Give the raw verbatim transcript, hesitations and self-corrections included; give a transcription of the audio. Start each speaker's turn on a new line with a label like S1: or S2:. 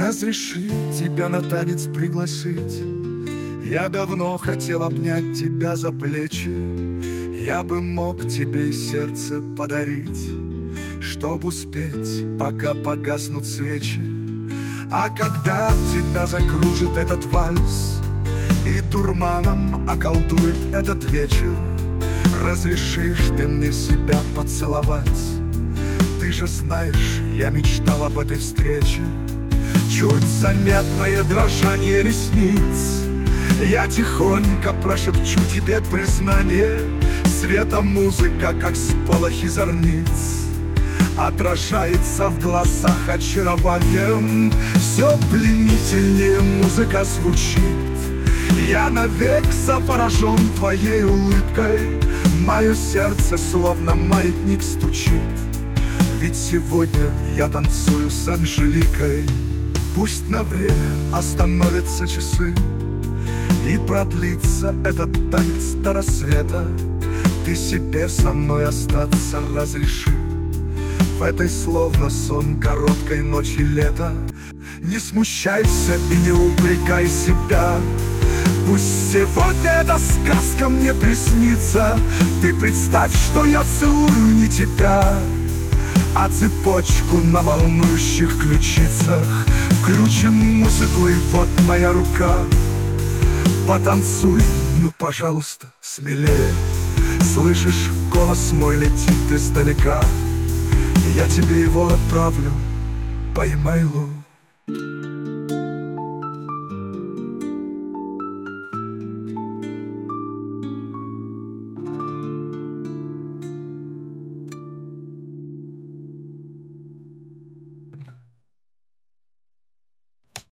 S1: Разреши тебя на танец пригласить. Я давно хотел обнять тебя за плечи. Я бы мог тебе сердце подарить, чтоб успеть, пока погаснут свечи. А когда тебя закружит этот вальс и дурманом околдует этот вечер, разрешишь ты мне себя поцеловать? Ты же знаешь, я мечтал об этой встрече. Чуть заметное дрожание ресниц, я тихонько прошепчу тебе признание. Светом музыка, как сполохи зорниц, отражается в глазах очарованием. Все пленительнее музыка звучит. Я навек заворожен твоей улыбкой. Мое сердце словно маятник стучит. Ведь сегодня я танцую с Анжеликой. Пусть на время остановятся часы и продлится этот танец до рассвета. Ты себе со мной остаться разреши в этой словно сон короткой ночи лета. Не смущайся и не упрекай себя. Пусть сегодня эта сказка мне приснится. Ты представь, что я целую не тебя, а цепочку на волнующих ключицах. Включим музыку, и вот моя рука. Потанцуй, ну пожалуйста, смелее. Слышишь, голос мой летит издалека. Я тебе его отправлю по имейлу.